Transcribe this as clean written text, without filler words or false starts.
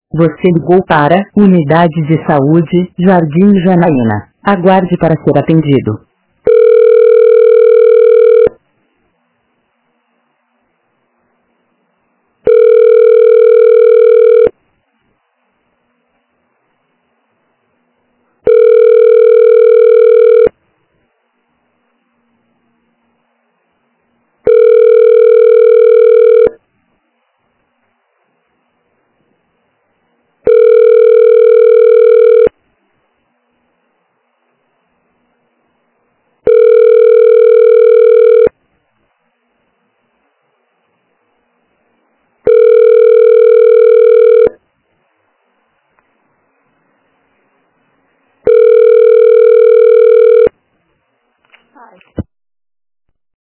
Você ligou para Unidade de Saúde, Jardim Janaína. Aguarde para ser atendido.